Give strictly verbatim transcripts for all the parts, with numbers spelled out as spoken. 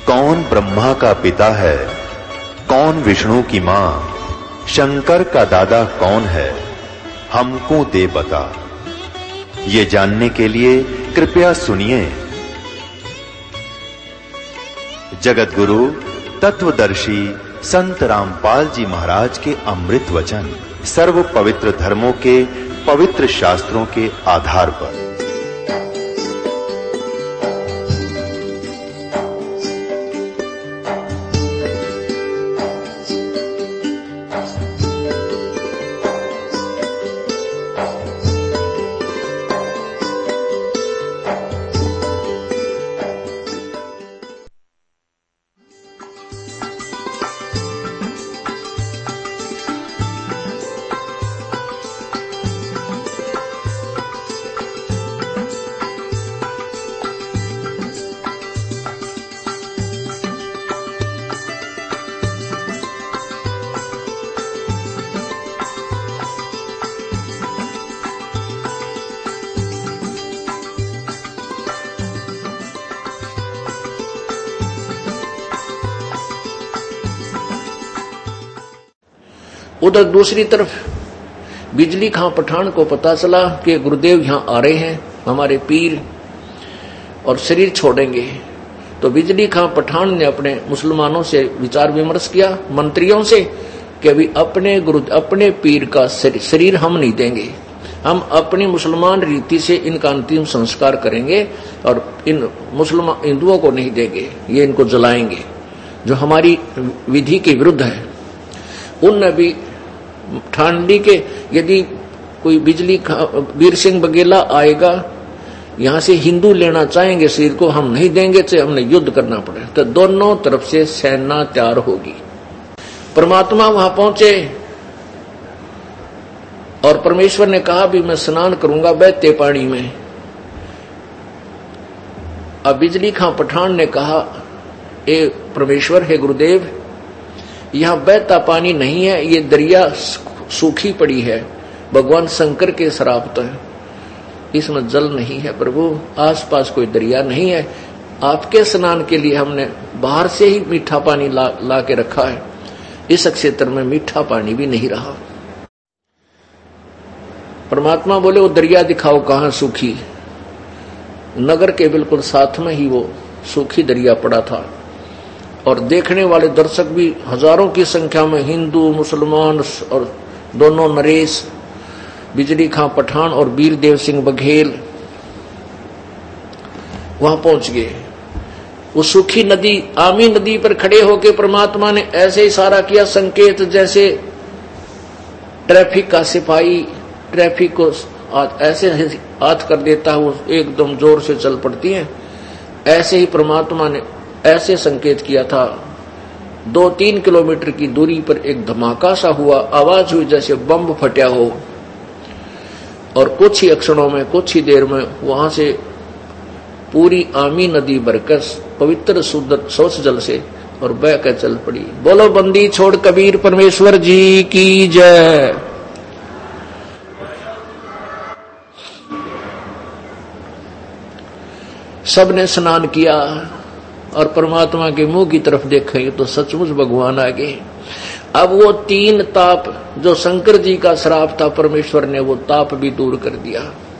कौन ब्रह्मा का पिता है, कौन विष्णु की मां, शंकर का दादा कौन है, हमको दे बता। ये जानने के लिए कृपया सुनिए। जगत गुरु तत्वदर्शी संत रामपाल जी महाराज के अमृत वचन सर्व पवित्र धर्मों के पवित्र शास्त्रों के आधार पर। उधर दूसरी तरफ बिजली खां पठान को पता चला कि गुरुदेव यहां आ रहे हैं, हमारे पीर, और शरीर छोड़ेंगे। तो बिजली खां पठान ने अपने मुसलमानों से विचार विमर्श किया, मंत्रियों से, कि अभी अपने गुरु अपने पीर का शरीर हम नहीं देंगे, हम अपनी मुसलमान रीति से इनका अंतिम संस्कार करेंगे और इन मुसलमान हिंदुओं को नहीं देंगे, ये इनको जलाएंगे, जो हमारी विधि के विरुद्ध है। उन भी ठांडी के यदि कोई बिजली वीर सिंह बघेला आएगा यहां से हिंदू लेना चाहेंगे शरीर को, हम नहीं देंगे, चाहे हमने युद्ध करना पड़े। तो दोनों तरफ से सेना तैयार होगी। परमात्मा वहां पहुंचे और परमेश्वर ने कहा भी मैं स्नान करूंगा बहते पानी में। अब बिजली खां पठान ने कहा, ए परमेश्वर, हे गुरुदेव, यहां बहता पानी नहीं है, ये दरिया सूखी पड़ी है, भगवान शंकर के श्राप तो है, इसमें जल नहीं है प्रभु, आसपास कोई दरिया नहीं है, आपके स्नान के लिए हमने बाहर से ही मीठा पानी ला, ला के रखा है, इस क्षेत्र में मीठा पानी भी नहीं रहा। परमात्मा बोले वो दरिया दिखाओ कहां सूखी। नगर के बिल्कुल साथ में ही वो सूखी दरिया पड़ा था और देखने वाले दर्शक भी हजारों की संख्या में हिंदू मुसलमान और दोनों नरेश, बिजली खां पठान और वीरदेव सिंह बघेल वहां पहुंच गए। उस सूखी नदी आमी नदी पर खड़े होकर परमात्मा ने ऐसे इशारा किया, संकेत जैसे ट्रैफिक का सिपाही ट्रैफिक को ऐसे हाथ कर देता है, वो एकदम जोर से चल पड़ती है, ऐसे ही परमात्मा ने ऐसे संकेत किया था। दो तीन किलोमीटर की दूरी पर एक धमाका सा हुआ, आवाज हुई जैसे बम फटा हो, और कुछ ही क्षणों में, कुछ ही देर में वहां से पूरी आमी नदी भरकर पवित्र शुद्ध स्वच्छ जल से और बह कर चल पड़ी। बोलो बंदी छोड़ कबीर परमेश्वर जी की जय। सबने स्नान किया और परमात्मा के मुंह की तरफ देखेंगे तो सचमुच भगवान आ गए। अब वो तीन ताप जो शंकर जी का श्राप था, परमेश्वर ने वो ताप भी दूर कर दिया।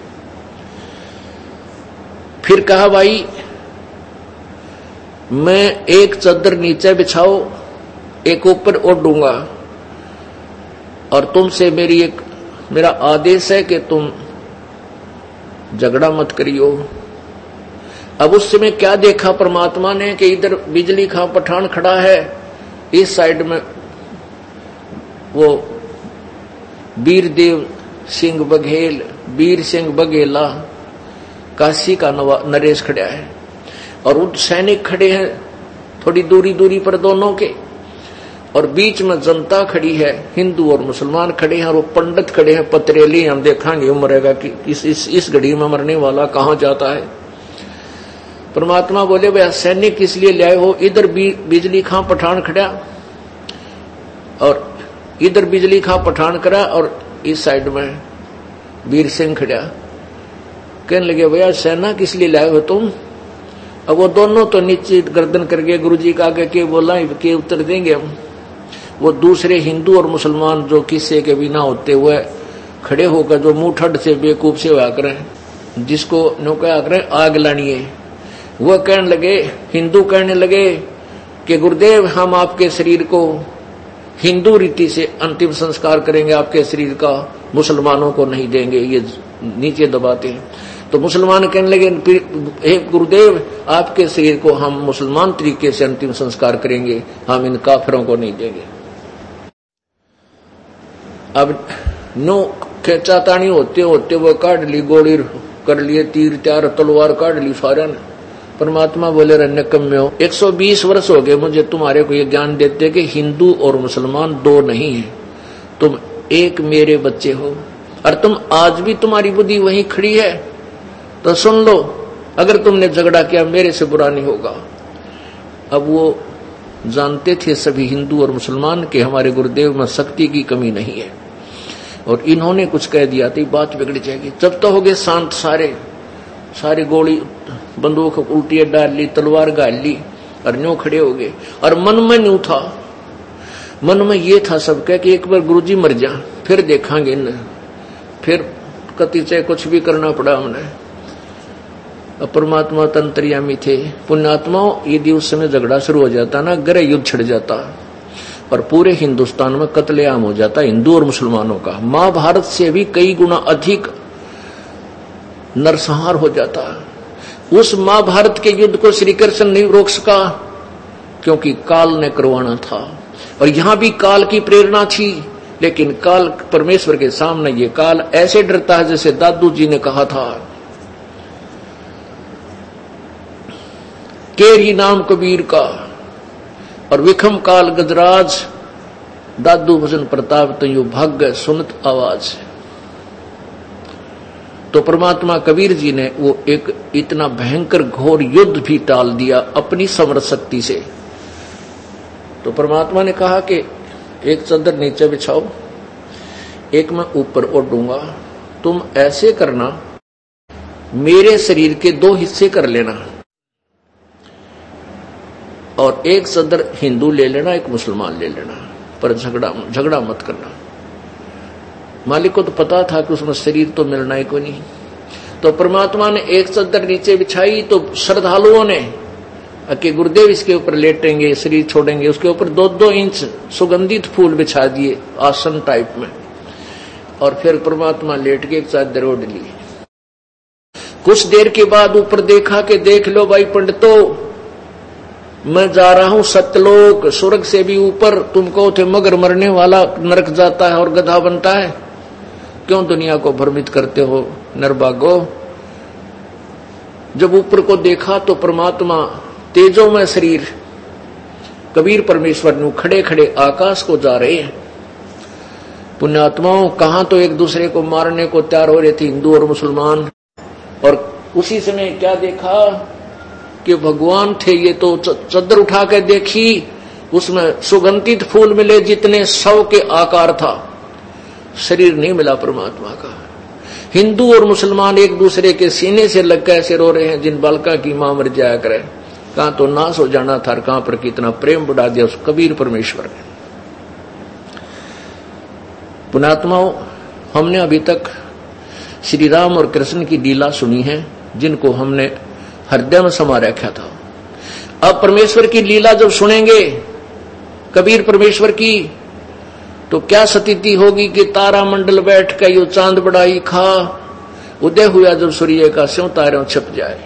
फिर कहा, भाई मैं एक चादर नीचे बिछाओ, एक ऊपर ओढ़ूंगा, और तुमसे मेरी एक मेरा आदेश है कि तुम झगड़ा मत करियो। अब उस समय क्या देखा परमात्मा ने कि इधर बिजली खां पठान खड़ा है, इस साइड में वो वीरदेव सिंह बघेल, वीर सिंह बघेला, काशी का नरेश खड़ा है, और उन सैनिक खड़े हैं थोड़ी दूरी दूरी पर दोनों के, और बीच में जनता खड़ी है, हिंदू और मुसलमान खड़े हैं, और वो पंडित खड़े हैं पतरेली, हम देखेंगे मरेगा कि इस इस, इस घड़ी में मरने वाला कहां जाता है। परमात्मा बोले, भाई सैनिक किस लिए लाए हो? इधर बिजली खां पठान खड़ा और इधर बिजली खां पठान खड़ा और इस साइड में वीर सिंह खड़ा। कहने लगे, भैया सेना किस लिए लाए हो तुम? अब वो दोनों तो नीचे गर्दन करके गुरु जी का आगे के बोला के उत्तर देंगे हम। वो दूसरे हिंदू और मुसलमान जो किस्से के बिना होते हुए खड़े होकर जो मुंह ठड से बेवकूफ से हुआ करें, जिसको नौका करें आग लानी है, वह कहने लगे, हिंदू कहने लगे कि गुरुदेव हम आपके शरीर को हिंदू रीति से अंतिम संस्कार करेंगे, आपके शरीर का मुसलमानों को नहीं देंगे, ये नीचे दबाते हैं। तो मुसलमान कहने लगे, हे गुरुदेव आपके शरीर को हम मुसलमान तरीके से अंतिम संस्कार करेंगे, हम इन काफिरों को नहीं देंगे। अब नो खेचातानी होते होते वो काट ली, गोली कर लिए, तीर त्यार तलवार काट ली सारे ने। परमात्मा बोले रन्य कम्य हो, एक सौ बीस वर्ष हो गए मुझे तुम्हारे को ये ज्ञान देते कि हिंदू और मुसलमान दो नहीं है, तुम एक मेरे बच्चे हो, और तुम आज भी तुम्हारी बुद्धि वहीं खड़ी है। तो सुन लो, अगर तुमने झगड़ा किया मेरे से बुरा नहीं होगा। अब वो जानते थे सभी हिंदू और मुसलमान के हमारे गुरुदेव में शक्ति की कमी नहीं है, और इन्होंने कुछ कह दिया तो बात बिगड़ जाएगी। जब तो हो गए शांत, सारे सारे गोली बंदूक उल्टी डाल ली, तलवार गाल ली, और न्यू खड़े हो गए। और मन में न्यू था, मन में ये था सबका कि एक बार गुरुजी मर जा फिर देखांगे न, फिर कति चाहे कुछ भी करना पड़ा हमने। अब परमात्मा तंत्रियामी थे, पुण्यात्माओं यदि उस समय झगड़ा शुरू हो जाता ना, गृह युद्ध छिड़ जाता और पूरे हिंदुस्तान में कत्लेआम हो जाता हिंदू और मुसलमानों का। महाभारत से भी कई गुना अधिक नरसंहार हो जाता। उस महाभारत के युद्ध को श्री कृष्ण नहीं रोक सका क्योंकि काल ने करवाना था, और यहां भी काल की प्रेरणा थी, लेकिन काल परमेश्वर के सामने ये काल ऐसे डरता है जैसे दादू जी ने कहा था, केरी नाम कबीर का और विखम काल गजराज, दादू भजन प्रताप तयु भाग्य सुनत आवाज। तो परमात्मा कबीर जी ने वो एक इतना भयंकर घोर युद्ध भी टाल दिया अपनी समर्थ शक्ति से। तो परमात्मा ने कहा कि एक चादर नीचे बिछाओ, एक मैं ऊपर ओढ़ूंगा, तुम ऐसे करना, मेरे शरीर के दो हिस्से कर लेना, और एक सदर हिंदू ले लेना, एक मुसलमान ले लेना, पर झगड़ा झगड़ा मत करना। मालिक को तो पता था कि उसमें शरीर तो मिलना ही को नहीं। तो परमात्मा ने एक सदर नीचे बिछाई, तो श्रद्धालुओं ने कि गुरुदेव इसके ऊपर लेटेंगे, शरीर छोड़ेंगे, उसके ऊपर दो दो इंच सुगंधित फूल बिछा दिए आसन टाइप में, और फिर परमात्मा लेट के एक चादर ओढ़ ली। कुछ देर के बाद ऊपर देखा कि देख लो भाई पंडितों, मैं जा रहा हूं सत्यलोक, स्वर्ग से भी ऊपर। तुमको थे मगर मरने वाला नरक जाता है और गधा बनता है, क्यों दुनिया को भ्रमित करते हो नरभागो। जब ऊपर को देखा तो परमात्मा तेजोमय शरीर कबीर परमेश्वर नु खड़े खड़े आकाश को जा रहे हैं। पुण्यात्माओं, कहां तो एक दूसरे को मारने को तैयार हो रहे थे हिंदू और मुसलमान, और उसी समय क्या देखा कि भगवान थे ये। तो चद्दर उठा कर देखी, उसमें सुगंधित फूल मिले जितने सौ के आकार था, शरीर नहीं मिला परमात्मा का। हिंदू और मुसलमान एक दूसरे के सीने से लग कर ऐसे रो रहे हैं, जिन बालका की मां मर जाया करे, कहां तो नाश हो जाना था, कहां पर कितना प्रेम बढ़ा दिया उस कबीर परमेश्वर ने। पुण्यात्माओं, हमने अभी तक श्री राम और कृष्ण की लीला सुनी है, जिनको हमने हृदय में समा रखा था। अब परमेश्वर की लीला जब सुनेंगे कबीर परमेश्वर की, तो क्या स्थिति होगी कि तारा मंडल बैठ कर यो चांद बढ़ाई खा, उदय हुआ जब सूर्य का स्यों तारों छप जाए।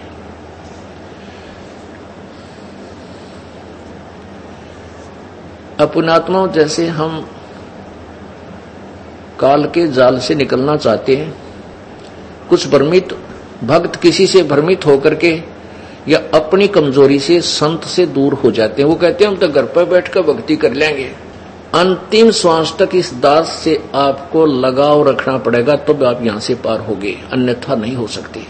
अपुनात्माओं, जैसे हम काल के जाल से निकलना चाहते हैं, कुछ भ्रमित भक्त किसी से भ्रमित होकर के या अपनी कमजोरी से संत से दूर हो जाते हैं। वो कहते हैं हम तो घर पर बैठकर भक्ति कर लेंगे। अंतिम श्वास तक इस दास से आपको लगाव रखना पड़ेगा, तब तो आप यहां से पार होगे, अन्यथा नहीं हो सकते।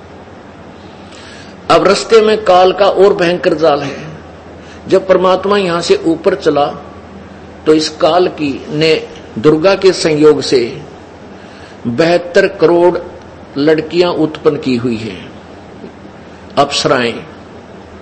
अब रास्ते में काल का और भयंकर जाल है। जब परमात्मा यहां से ऊपर चला तो इस काल की ने दुर्गा के संयोग से बहत्तर करोड़ लड़कियां उत्पन्न की हुई है, अप्सराएं,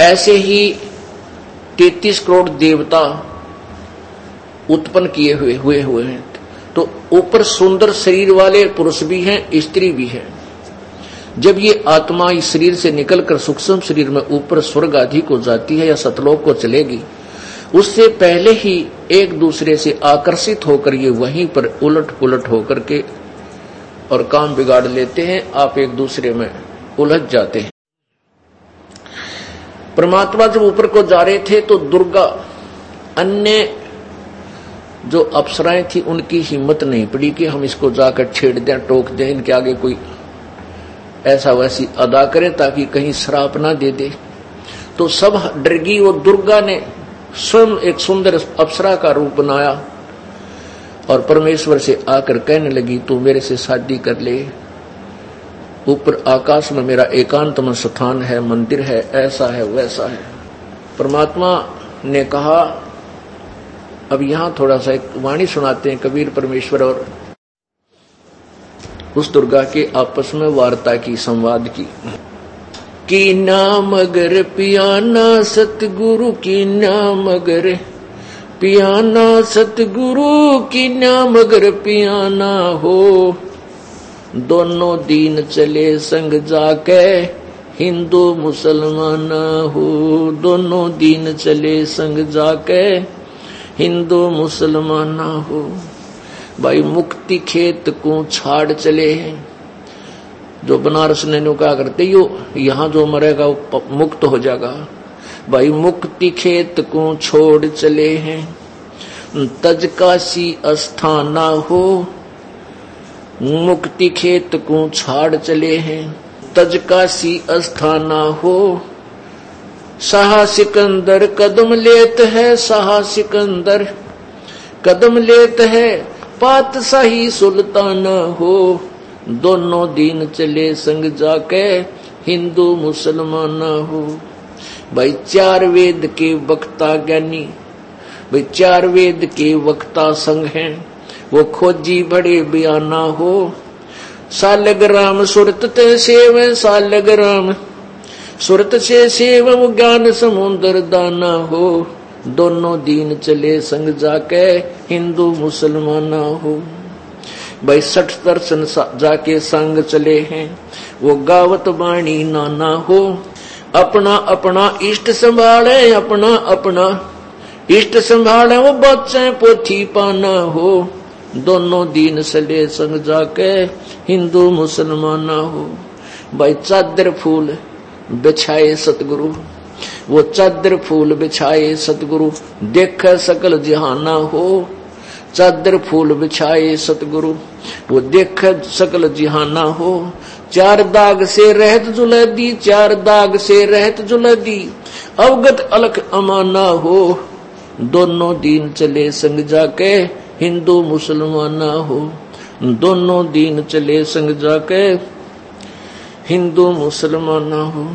ऐसे ही तैतीस करोड़ देवता उत्पन्न किए हुए हुए हुए हैं। तो ऊपर सुंदर शरीर वाले पुरुष भी हैं, स्त्री भी है। जब ये आत्मा इस शरीर से निकलकर सूक्ष्म शरीर में ऊपर स्वर्ग आदि को जाती है या सतलोक को चलेगी, उससे पहले ही एक दूसरे से आकर्षित होकर ये वहीं पर उलट पुलट होकर के और काम बिगाड़ लेते हैं। आप एक दूसरे में उलझ जाते हैं। परमात्मा जब ऊपर को जा रहे थे तो दुर्गा, अन्य जो अप्सराएं थी, उनकी हिम्मत नहीं पड़ी कि हम इसको जाकर छेड़ दें, टोक दें, इनके आगे कोई ऐसा वैसी अदा करें ताकि कहीं श्राप ना दे दे। तो सब डर गई। वो दुर्गा ने स्वयं एक सुंदर अप्सरा का रूप बनाया और परमेश्वर से आकर कहने लगी, तू मेरे से शादी कर ले। ऊपर आकाश में मेरा एकांतम स्थान है, मंदिर है, ऐसा है वैसा है। परमात्मा ने कहा, अब यहां थोड़ा सा एक वाणी सुनाते हैं कबीर परमेश्वर और उस दुर्गा के आपस में वार्ता की, संवाद की। की नाम अगर पियाना सतगुरु की नाम अगर पियाना सतगुरु की नाम अगर पियाना हो, दोनों दीन चले संग जाके हिंदू मुसलमान हो, दोनों दीन चले संग जाके हिंदू मुसलमान हो। भाई मुक्ति खेत को छाड़ चले हैं। जो बनारस ने कहा करते यो यहाँ जो मरेगा वो मुक्त हो जाएगा। भाई मुक्ति खेत को छोड़ चले हैं, तज काशी अस्थाना हो, मुक्ति खेत को छाड़ चले हैं, तज काशी अस्थाना हो। शाह सिकंदर कदम लेत है, शाह सिकंदर कदम लेत है, पातशाही सुल्ताना हो, दोनों दीन चले संग जाके हिंदू मुसलमान हो। भाई चार वेद के वक्ता ज्ञानी, भाई चार वेद के वक्ता संग हैं, वो खोजी बड़े बयाना हो। सालग्राम सुरत ते सेव, सालग्राम सुरत से सेवम ज्ञान समुद्र दाना हो, दोनों दीन चले संग जाके हिंदू मुसलमान हो। भाई सठ दर्शन जाके संग चले हैं, वो गावत बाणी नाना हो। अपना अपना इष्ट संभाले, अपना अपना इष्ट संभाले, वो बच्चे पोथी पाना हो, दोनों दीन चले संग जाके हिंदू मुसलमान हो। भाई चादर फूल बिछाए सतगुरु, वो चादर फूल बिछाए सतगुरु, देख सकल जहाना हो। चादर फूल बिछाए सतगुरु, वो देख सकल जहाना हो। चार दाग से रहत जुलदी, चार दाग से रहत जुलदी, अवगत अलख अमाना हो, दोनों दीन चले संग जाके हिंदू मुसलमान हो, दोनों दीन चले संग जाके हिंदू मुसलमान हो।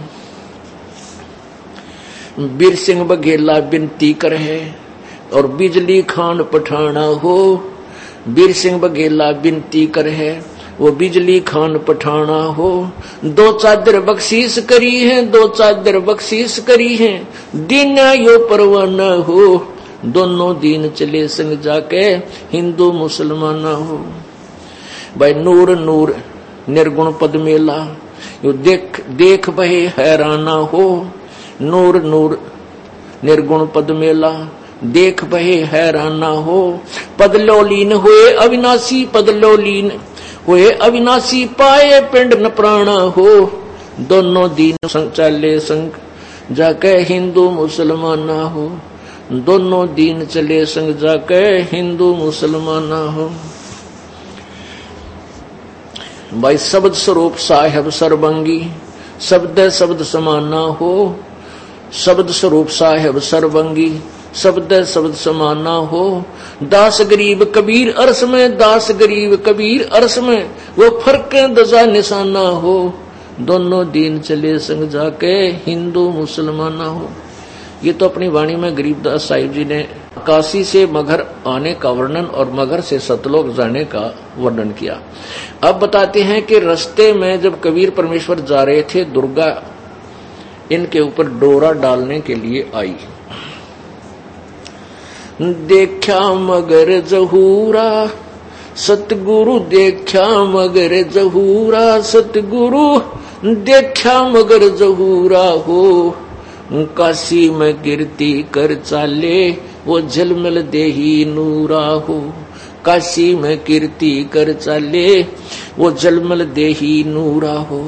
बीर सिंह बघेला बिनती कर है और बिजली खान पठाना हो। बीर सिंह बघेला बिनती कर है, वो बिजली खान पठाना हो। दो चादर बख्शीश करी है, दो चादर बख्शीश करी है, दिन यो परवाना हो, दोनों दीन चले संग जाके हिंदू मुसलमान हो। भाई नूर नूर निर्गुण पद मेला, यो देख देख बहे हैराना हो। नूर नूर निर्गुण पद मेला, देख बहे हैराना हो। पदलोलीन हुए अविनाशी, पदलोलीन हुए अविनाशी, पाए पिंड न प्राणा हो, दोनों दीन संग चले संग जाके हिंदू मुसलमान हो, दोनों दीन चले संग जाके हिंदू मुसलमान हो। भाई शब्द स्वरूप साहेब सर्वंगी, शब्द शब्द समाना हो। शब्द स्वरूप साहेब सर्वंगी, शब्द शब्द समाना हो। दास गरीब कबीर अरस में, दास गरीब कबीर अरस में, वो फर्क दजा निशाना हो, दोनों दीन चले संग जाके हिंदू मुसलमान हो। ये तो अपनी वाणी में गरीबदास साहिब जी ने काशी से मगहर आने का वर्णन और मगहर से सतलोक जाने का वर्णन किया। अब बताते हैं कि रास्ते में जब कबीर परमेश्वर जा रहे थे, दुर्गा इनके ऊपर डोरा डालने के लिए आई। देखा मगर जहूरा सतगुरु, देखा मगर जहूरा सतगुरु, देखा मगर जहूरा हो। काशी में कीर्ति कर चाले वो झलमल देही नूरा हो। काशी में कीर्ति कर चाले वो झलमल देही नूरा हो।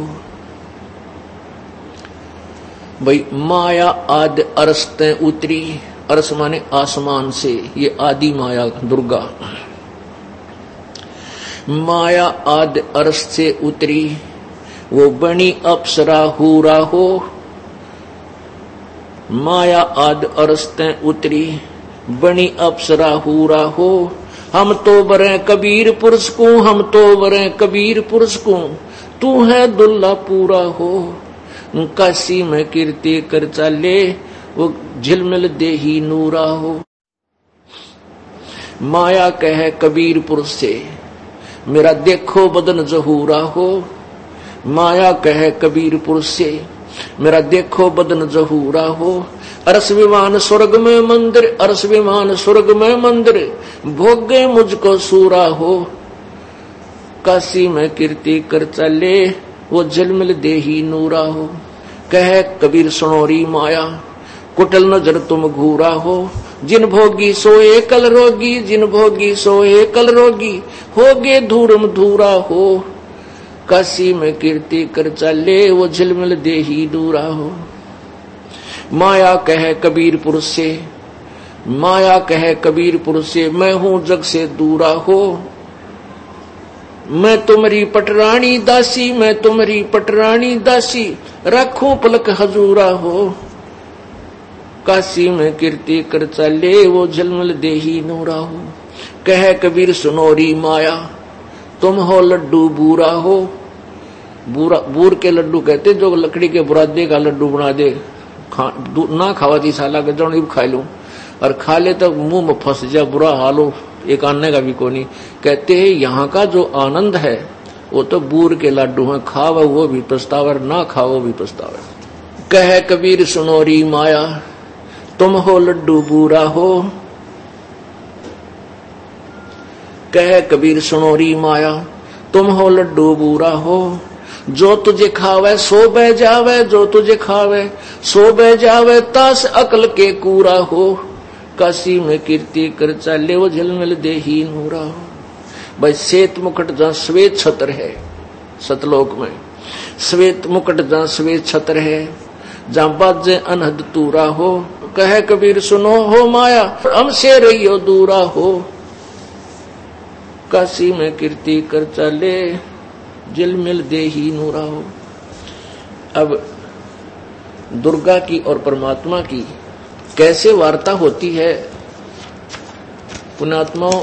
भाई माया आदि अरस्तें उतरी, अरस माने आसमान से, ये आदि माया दुर्गा। माया आदि अरस से उतरी वो बनी अप्सरा हूरा हो। माया आदि अरस्तें उतरी बनी अप्सरा हूरा हो। हम तो बरे कबीर पुरुष को, हम तो बरे कबीर पुरुष को, तू है दुल्ला पूरा हो। काशी में कीर्ति कर चाले वो झिलमिल देही नूरा हो। माया कहे कबीर पुरुष से, मेरा देखो बदन जहूरा हो। माया कहे कबीर पुरुष से, मेरा देखो बदन जहूरा हो। अरस विमान स्वर्ग में मंदिर, अरस विमान स्वर्ग में मंदिर, भोगे मुझको सूरा हो। काशी में कीर्ति कर चले वो झिलमिल देही नूरा हो। कहे कबीर सुनोरी माया, कुटल नजर तुम घूरा हो। जिन भोगी सोए कल रोगी, जिन भोगी सोए कल रोगी, होगे धूरम धूरा हो। काशी में कीर्ति कर चले वो झिलमिल देही दूरा हो। माया कहे कबीर पुरुष से, माया कहे कबीर पुरुष से, मैं हूं जग से दूरा हो। मैं तुम्हारी पटरानी दासी, मैं तुम्हारी पटरानी दासी, रखूं पलक हजूरा हो। काशी में कीर्ति कर चले वो झलमल देही नूरा हो। कहे कबीर सुनोरी माया, तुम हो लड्डू बूरा हो। बूरा बूर के लड्डू कहते जो लकड़ी के बुरादे का लड्डू बना दे, खा, ना खावा थी साला के जो खा लू, और खा ले तो मुंह में फंस जा, बुरा हाल हो, एक आने का भी को नहीं। कहते हैं यहाँ का जो आनंद है वो तो बूर के लड्डू हैं, खावा वो भी पछतावा, ना खाओ भी पछतावा। कहे कबीर सुनोरी माया, तुम हो लड्डू बूरा हो। कहे कबीर सुनोरी माया, तुम हो लड्डू बूरा हो। जो तुझे खावे सो बह जावे, जो तुझे खावे सो बह जावे, तास अकल के कूरा हो। काशी में कीर्ति कर चले वो झलमिल देही नूरा हो। भाई श्वेत मुकुट जहां श्वेत छत्र है, सतलोक में श्वेत मुकुट जहां श्वेत छत्र है, जहां बाजे अनहद तूरा हो। कहे कबीर सुनो हो माया, हमसे रहियो दूरा हो। काशी में कीर्ति कर चले झिलमिल देही नूरा हो। अब दुर्गा की और परमात्मा की कैसे वार्ता होती है, पुण्यात्माओं,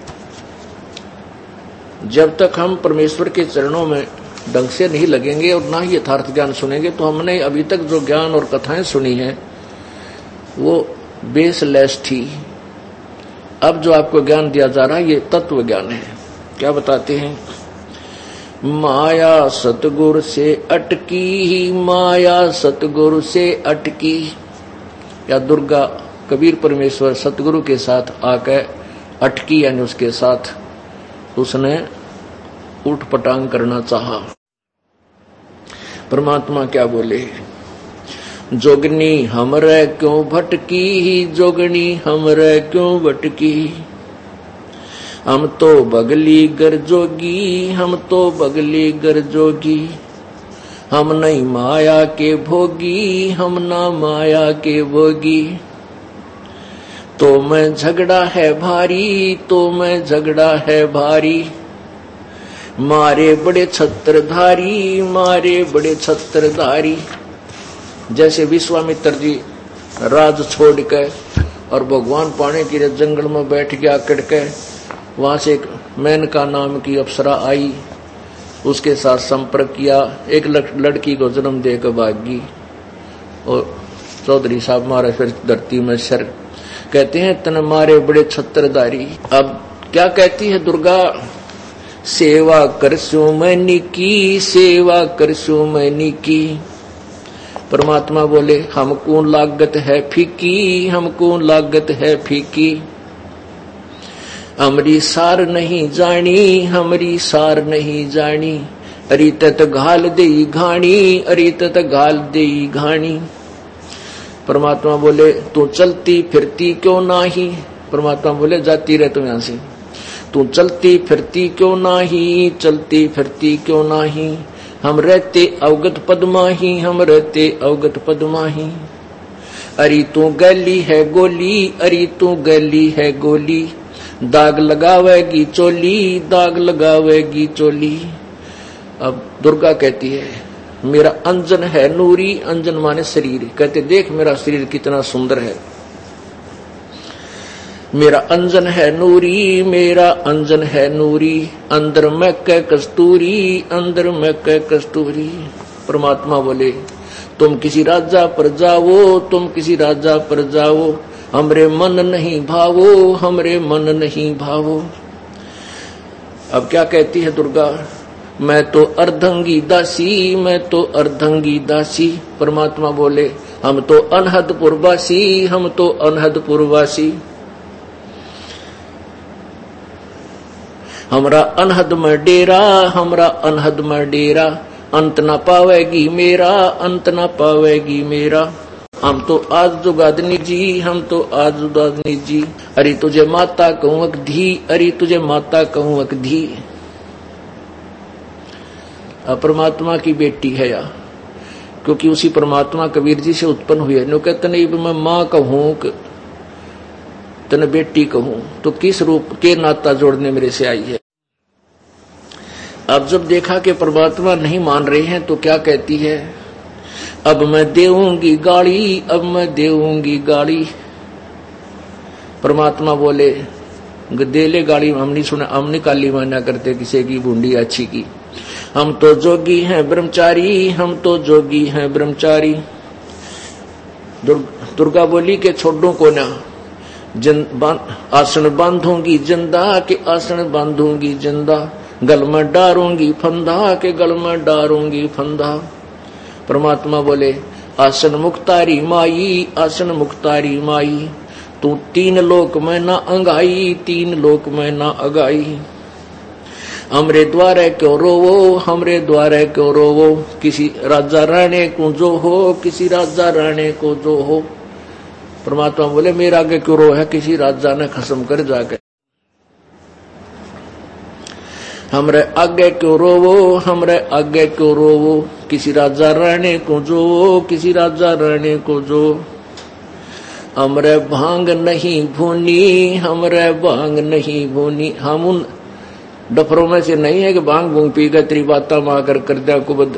जब तक हम परमेश्वर के चरणों में ढंग से नहीं लगेंगे और ना ही यथार्थ ज्ञान सुनेंगे, तो हमने अभी तक जो ज्ञान और कथाएं सुनी हैं वो बेसलेस थी। अब जो आपको ज्ञान दिया जा रहा है ये तत्व ज्ञान है। क्या बताते हैं? माया सतगुरु से अटकी ही, माया सतगुरु से अटकी। या दुर्गा कबीर परमेश्वर सतगुरु के साथ आकर अटकी, यानी उसके साथ उसने उठ पटांग करना चाहा। परमात्मा क्या बोले? जोगनी हमरे क्यों भटकी, जोगनी हमरे क्यों भटकी। हम तो बगली गर जोगी, हम तो बगली गर जोगी। हम नहीं माया के भोगी, हम ना माया के भोगी। तो मैं झगड़ा है भारी, तो मैं झगड़ा है भारी। मारे बड़े छत्रधारी, मारे बड़े छत्रधारी। जैसे विश्वामित्र जी राज छोड़ के और भगवान पाने के लिए जंगल में बैठ गया अकड़ के, वहां से एक मेनका नाम की अप्सरा आई, उसके साथ संपर्क किया, एक लड़की को जन्म देकर भागी और चौधरी साहब मारे फिर धरती में सर। कहते हैं तन मारे बड़े छत्रधारी। अब क्या कहती है दुर्गा? सेवा करसू मैनी की, सेवा करसू मैनी की। परमात्मा बोले हमको लागत है फीकी, हमको लागत है फीकी, हमरी सार नहीं जानी, हमरी सार नहीं जानी, अरी तत घाल देई घाणी, अरी तत घाल देई घाणी। परमात्मा बोले तू चलती फिरती क्यों नाही, परमात्मा बोले जाती रह तुम यहां से, तू चलती फिरती क्यों नाही, चलती फिरती क्यों नाही, हम रहते अवगत पद्माही, हम रहते अवगत पद्माही। अरे तू गली है गोली, अरे तू गली है गोली, दाग लगावेगी चोली, दाग लगावेगी चोली। अब दुर्गा कहती है मेरा अंजन है नूरी, अंजन माने शरीर, कहते देख मेरा शरीर कितना सुंदर है, मेरा अंजन है नूरी, मेरा अंजन है नूरी, अंदर में कै कस्तूरी, अंदर में कै कस्तूरी। परमात्मा बोले तुम किसी राजा पर जाओ, तुम किसी राजा पर जाओ, हमरे मन नहीं भावो, हमरे मन नहीं भावो। अब क्या कहती है दुर्गा, मैं तो अर्धंगी दासी, मैं तो अर्धंगी दासी। परमात्मा बोले हम तो अनहदपुर वासी, हम तो अनहदपुर वासी, हमरा अनहद में डेरा, हमरा अनहद में डेरा, अंत न पावेगी मेरा, अंत न पावेगी मेरा। हम तो आज जुगादनी जी, हम तो आज जुगादनी जी, अरे तुझे माता कहूं अक धी, अरे तुझे माता कहूं अक धी। परमात्मा की बेटी है या, क्योंकि उसी परमात्मा कबीर जी से उत्पन्न हुई है। नो कहते नहीं मैं माँ कहूं तने बेटी कहूं, तो किस रूप के नाता जोड़ने मेरे से आई है। अब जब देखा कि परमात्मा नहीं मान रहे हैं तो क्या कहती है, अब मैं देऊंगी गाड़ी, अब मैं देऊंगी गाड़ी। परमात्मा बोले दे ले गाड़ी, हम नहीं सुना, हम नहीं काली माना करते किसी की बूंदी अच्छी की, हम तो जोगी हैं ब्रह्मचारी, हम तो जोगी हैं ब्रह्मचारी। दुर्ग, दुर्गा बोली के छोड़ो को ना, जन आसन बांधूंगी जिंदा, के आसन बांधूंगी जिंदा, गल में डारूंगी फंदा, के गल में डारूंगी फंदा। परमात्मा बोले आसन मुक्तारी माई, आसन मुक्तारी माई, तू तीन लोक में ना अंगाई, तीन लोक में ना अगाई। हमरे द्वारे क्यों रोवो, हमरे द्वारे क्यों रोवो, किसी राजा राणे को जो हो, किसी राजा राणे को जो हो। परमात्मा बोले मेरा आगे क्यों रो है, किसी राजा ने खसम कर जाके। हमरे आगे क्यों रोवो, हमरे आगे क्यों रोवो, किसी राजा राणे को जो, किसी राजा राणे को जो। हमरे भांग नहीं भूनी, हमरे भांग नहीं भूनी, हम उन डफरों में से नहीं है कि भांग भूंग पी गए तेरी बाता मां कर कर दिया कुबद।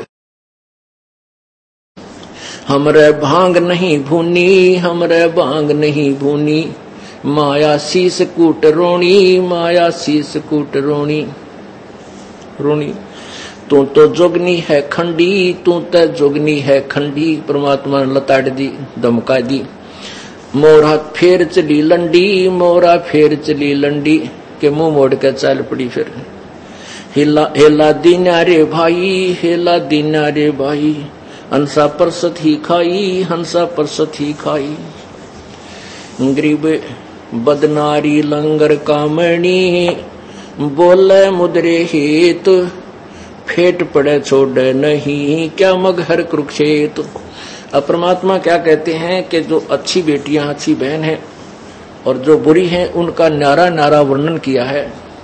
हमरे भांग नहीं भूनी, हमरे भांग नहीं भूनी, माया शीस कूट रोणी, माया शीस कूट रोणी रोणी। तू तो जोगनी है खंडी, तू तो जोगनी है खंडी। परमात्मा ने लताड़ दी, धमका दी। मोरा फेर चली लंडी, मोरा फेर चली लंडी, के मुंह मोड़ के चल पड़ी। फिर हिला हेला दीना रे भाई, हेला दीना रे भाई, हंसा परसत ही खाई, हंसा परसत ही खाई। गरीब बदनारी लंगर कामणी, बोले मुद्रे हेत, फेट पड़े छोड़े नहीं, क्या मगहर कुरुक्षेत्र। अब परमात्मा क्या कहते हैं कि जो अच्छी बेटियां, अच्छी बहन हैं और जो बुरी हैं, उनका न्यारा न्यारा वर्णन किया है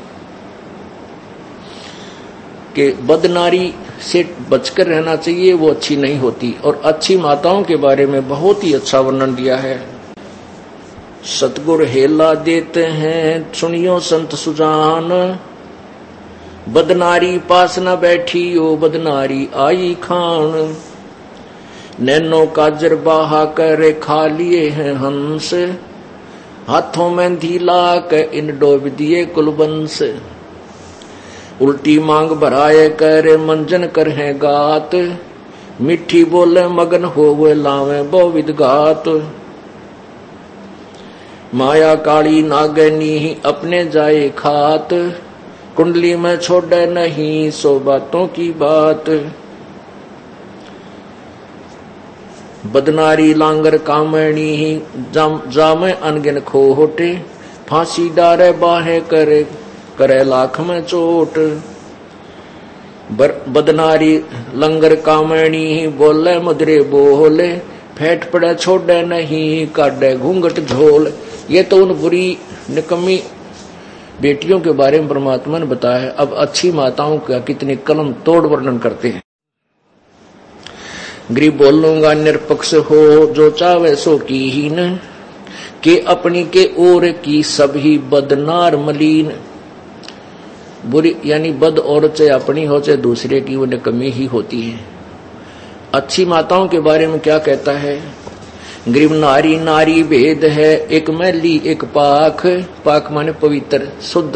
कि बदनारी से बचकर रहना चाहिए, वो अच्छी नहीं होती। और अच्छी माताओं के बारे में बहुत ही अच्छा वर्णन दिया है। सतगुर हेला देते हैं सुनियो संत सुजान, बदनारी पास न बैठी ओ बदनारी आई खान। नैनो काजर बाहा करे खा लिए हैं हंस, हाथों में धीला के इन डोब दिए कुलबंस। उल्टी मांग भराए करे मंजन कर है गात, मिठी बोले मगन होवे लावे बहुविध गात। माया काली नागनी अपने जाए खात, कुंडली में छोड़े नहीं सो बातों की बात। बदनारी लांगर कामणी ही जाम जाम अनगिन खोटे, फांसी डारे बाहे करे करे लाख में चोट। बदनारी लंगर कामणी ही बोले मधुरे बोले, फेंट पड़े छोड़े नहीं काटे घूंघट झोल। ये तो उन बुरी निकम्मी बेटियों के बारे में परमात्मा ने बताया। अब अच्छी माताओं का कितनी कलम तोड़ वर्णन करते हैं। गरीब बोलूंगा निरपक्ष हो जो चावे सो की हीन, के अपनी के ओर की सभी बदनार मलीन। बुरी यानी बद औरत चाहे अपनी हो चाहे दूसरे की, वो निकम्मी ही होती है। अच्छी माताओं के बारे में क्या कहता है? गरीब नारी नारी भेद है, एक मैली एक पाख। पाख माने पवित्र शुद्ध।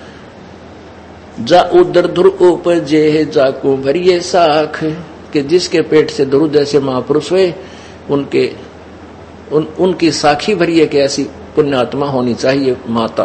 जा उदर धुर उपजे जाको भरिये साख, कि जिसके पेट से दुरु जैसे महापुरुष हुए उनके उन, उनकी साखी भरिये कि ऐसी पुण्यात्मा होनी चाहिए माता।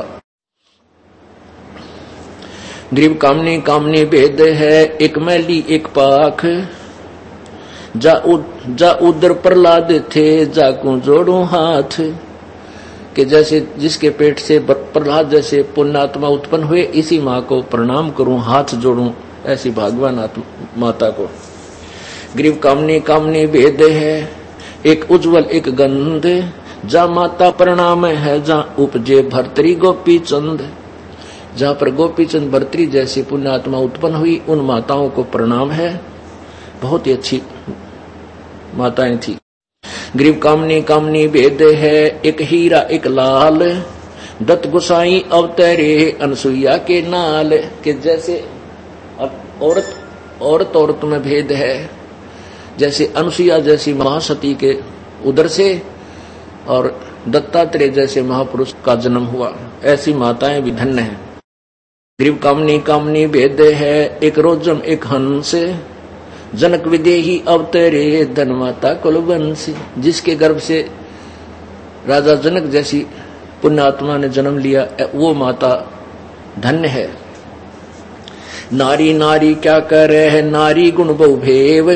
गरीब कामनी कामनी भेद है, एक मैली एक पाख। जा उद, जा उदर प्रहलाद थे जाकू जोड़ू हाथ, कि जैसे जिसके पेट से प्रहलाद जैसे पुण्यात्मा उत्पन्न हुए, इसी माँ को प्रणाम करूं, हाथ जोड़ूं, ऐसी भागवान माता को। गरीब कामनी कामनी भेद है, एक उज्जवल एक गंध। जा माता प्रणाम है जा उपजे भर्तरी गोपी चंद। जहाँ पर गोपी चंद भर्तरी जैसी पुण्यात्मा उत्पन्न हुई, उन माताओं को प्रणाम है। बहुत ही अच्छी माताएं थी। गरीब कामनी कामनी भेद है, एक हीरा एक लाल। दत्त गोसाई अवतरे अनसुईया के नाल, के जैसे औरत औरत औरत में भेद है, जैसे अनसुईया जैसी महासती के उदर से और दत्तात्रेय जैसे महापुरुष का जन्म हुआ, ऐसी माताएं भी धन्य हैं। गरीब कामनी कामनी भेद है, एक रोजम एक हंस। जनक विदेही अवतरे धन माता कुलवंश। जिसके गर्भ से राजा जनक जैसी पुण्यात्मा ने जन्म लिया, वो माता धन्य है। नारी नारी क्या करे है, नारी गुण बहुभेव।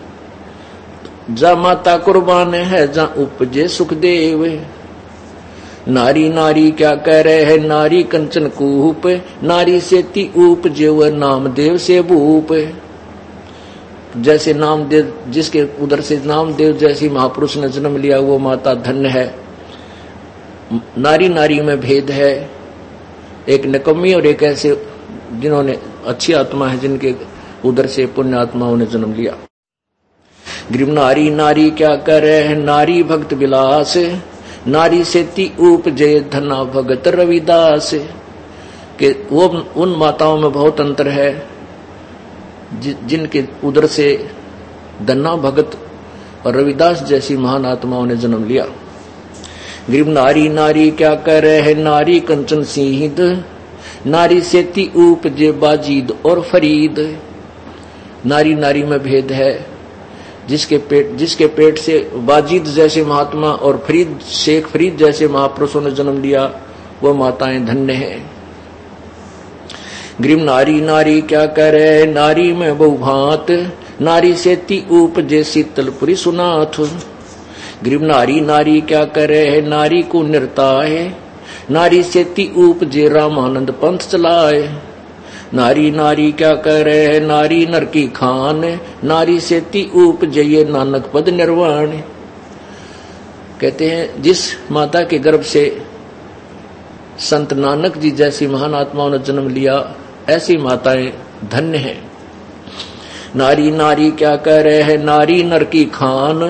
जा माता कुर्बान है जा उपजे सुखदेव। नारी नारी क्या कह रहे है, नारी कंचन कूप। नारी से ती उपजे व नामदेव से भूप। जैसे नामदेव, जिसके उधर से नामदेव जैसी महापुरुष ने जन्म लिया, वो माता धन्य है। नारी नारी में भेद है, एक निकम्मी और एक ऐसे जिन्होंने अच्छी आत्मा है, जिनके उधर से पुण्य आत्माओं ने जन्म लिया। गरीब नारी नारी क्या करे है, नारी भक्त विलास। नारी से ती उपजे धना भगत रविदास। के वो उन माताओं में बहुत अंतर है जिनके उदर से धन्ना भगत और रविदास जैसी महान आत्माओं ने जन्म लिया। गरीब नारी नारी क्या कह रहे है, नारी कंचन सिंहिद। नारी से ती उपजे बाजीद और फरीद। नारी नारी में भेद है, जिसके पेट जिसके पेट से बाजीद जैसे महात्मा और फरीद शेख फरीद जैसे महापुरुषों ने जन्म लिया, वो माताएं धन्य हैं। गरीब नारी नारी क्या कह रहे, नारी में बहुभांत। नारी से ती उपजे शीतलपुरी सुनाथ। गरीब नारी नारी क्या कह रहे है, नारी को निर्ताए। नारी से ती उपजे रामानंद पंथ चलाए। नारी नारी क्या कह रहे है, नारी नर की खान। नारी से ती उपजे ये नानक पद निर्वाण। कहते हैं जिस माता के गर्भ से संत नानक जी जैसी महान आत्माओं ने जन्म लिया, ऐसी माताएं धन्य हैं। नारी नारी क्या कह रहे हैं, नारी नर की खान।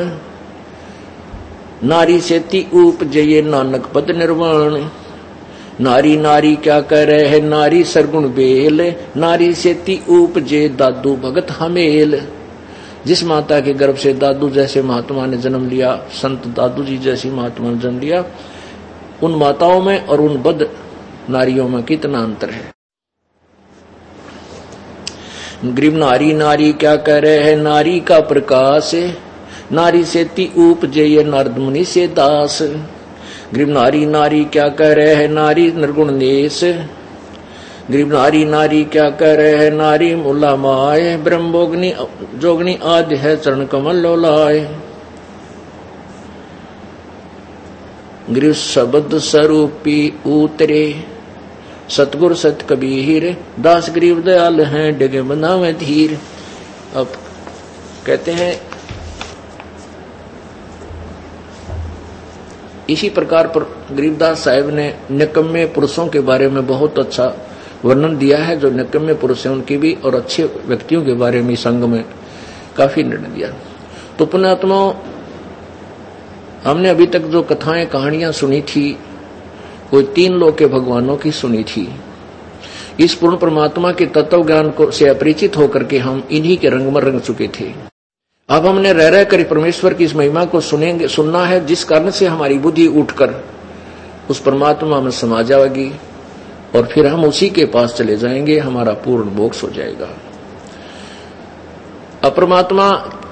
नारी से ती उपजे ये नानक पद निर्वाण। नारी नारी क्या कह रहे हैं, नारी सरगुण बेल। नारी से ती उपजे दादू भगत हमेल। जिस माता के गर्भ से दादू जैसे महात्मा ने जन्म लिया, संत दादू जी जैसी महात्मा ने जन्म लिया, उन माताओं में और उन बद नारियों में कितना अंतर है। गरीब नारी नारी क्या कह रहे हैं, नारी का प्रकाश। नारी से ती उपजे ये नारद मुनि से दास। गरीब नारी नारी क्या कह रहे हैं, नारी निर्गुण नेश। गरीब नारी नारी क्या कह रहे हैं, नारी मुला माए। ब्रह्मोग्नि जोगनी आदि है चरण कमल लोलाए। गृह शब्द स्वरूपी उतरे, सतगुर सत कबीर, दास गरीब दयाल हैं, डगे बनावे धीर। अब कहते हैं इसी प्रकार पर गरीबदास साहिब ने निकम्मे पुरुषों के बारे में बहुत अच्छा वर्णन दिया है। जो निकम्मे पुरुष हैं उनकी भी, और अच्छे व्यक्तियों के बारे में संग में काफी निर्णय दिया। तो पुण्यात्माओं, हमने अभी तक जो कथाएं कहानियां सुनी थी, कोई तीन लोक के भगवानों की सुनी थी। इस पूर्ण परमात्मा के तत्व ज्ञान को से अपरिचित होकर के हम इन्हीं के रंग में रंग चुके थे। अब हमने रह रह कर परमेश्वर की इस महिमा को सुनेंगे, सुनना है, जिस कारण से हमारी बुद्धि उठकर उस परमात्मा में समा जाएगी और फिर हम उसी के पास चले जाएंगे, हमारा पूर्ण मोक्ष हो जाएगा। अब परमात्मा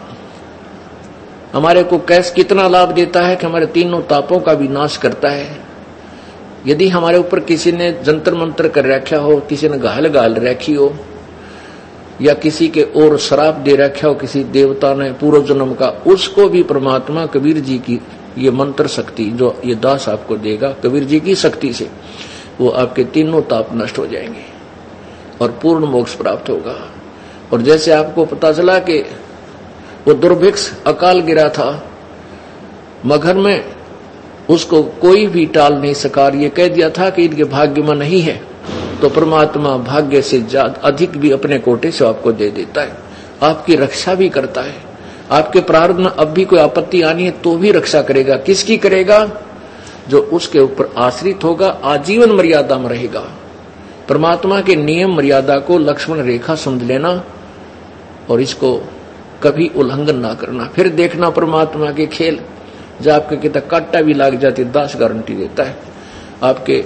हमारे को कैसे कितना लाभ देता है कि हमारे तीनों तापों का विनाश करता है। यदि हमारे ऊपर किसी ने जंतर मंत्र कर रखा हो, किसी ने गाल गाल रखी हो, या किसी के और श्राप दे रखा हो किसी देवता ने पूर्व जन्म का, उसको भी परमात्मा कबीर जी की ये मंत्र शक्ति जो ये दास आपको देगा, कबीर जी की शक्ति से वो आपके तीनों ताप नष्ट हो जाएंगे और पूर्ण मोक्ष प्राप्त होगा। और जैसे आपको पता चला कि वो दुर्भिक्ष अकाल गिरा था मगहर में, उसको कोई भी टाल नहीं सका, ये कह दिया था कि इनके भाग्य में नहीं है, तो परमात्मा भाग्य से ज्यादा अधिक भी अपने कोटे से आपको दे देता है, आपकी रक्षा भी करता है। आपके प्रारब्ध में अब भी कोई आपत्ति आनी है तो भी रक्षा करेगा। किसकी करेगा? जो उसके ऊपर आश्रित होगा, आजीवन मर्यादा में रहेगा। परमात्मा के नियम मर्यादा को लक्ष्मण रेखा समझ लेना और इसको कभी उल्लंघन ना करना। फिर देखना परमात्मा के खेल, जब आपके कितना काटा भी लाग जाती, दास गारंटी देता है आपके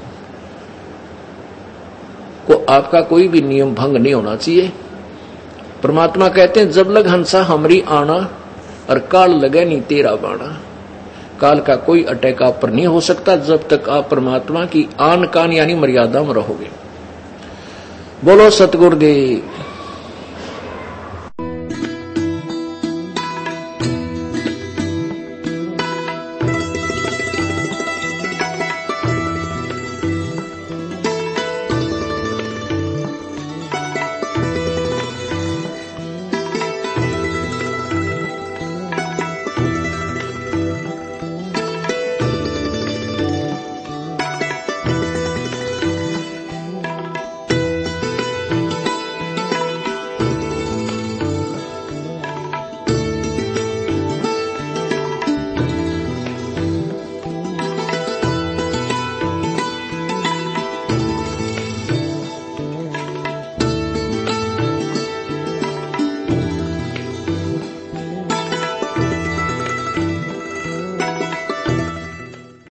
को, आपका कोई भी नियम भंग नहीं होना चाहिए। परमात्मा कहते हैं जब लग हंसा हमरी आना, और काल लगे नहीं तेरा बाणा। काल का कोई अटैक आप पर नहीं हो सकता जब तक आप परमात्मा की आन कान यानी मर्यादा में रहोगे। बोलो सतगुरुदेव।